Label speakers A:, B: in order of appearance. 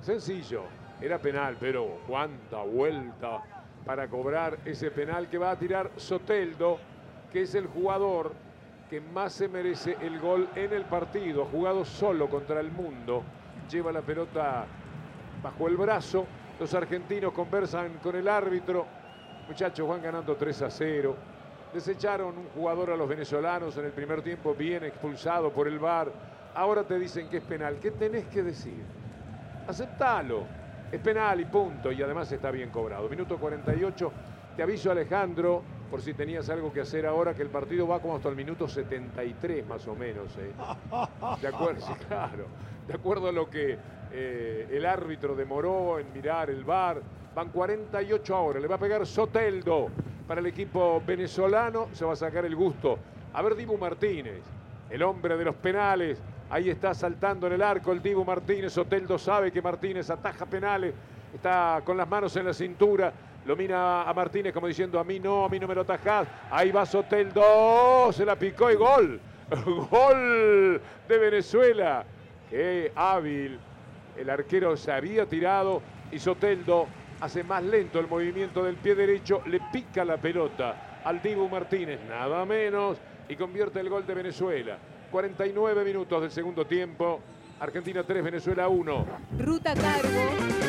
A: Sencillo, era penal, pero cuánta vuelta para cobrar ese penal que va a tirar Soteldo, que es el jugador que más se merece el gol en el partido. Ha jugado solo contra el mundo, lleva la pelota bajo el brazo. Los argentinos conversan con el árbitro. Muchachos, van ganando 3-0. Desecharon un jugador a los venezolanos en el primer tiempo, bien expulsado por el VAR. Ahora te dicen que es penal. ¿Qué tenés que decir? Aceptalo. Es penal y punto. Y además está bien cobrado. Minuto 48. Te aviso, Alejandro, por si tenías algo que hacer ahora, que el partido va como hasta el minuto 73 más o menos. De acuerdo, sí, claro. De acuerdo a lo que el árbitro demoró en mirar el VAR. Van 48 ahora. Le va a pegar Soteldo para el equipo venezolano. Se va a sacar el gusto. A ver, Dibu Martínez, el hombre de los penales. Ahí está saltando en el arco el Dibu Martínez. Soteldo sabe que Martínez ataja penales. Está con las manos en la cintura. Lo mira a Martínez como diciendo, a mí no me lo atajás. Ahí va Soteldo. Se la picó y gol. Gol de Venezuela. Qué hábil. El arquero se había tirado y Soteldo hace más lento el movimiento del pie derecho. Le pica la pelota al Dibu Martínez. Nada menos. Y convierte el gol de Venezuela. 49 minutos del segundo tiempo. Argentina 3, Venezuela 1.
B: Ruta Cargo.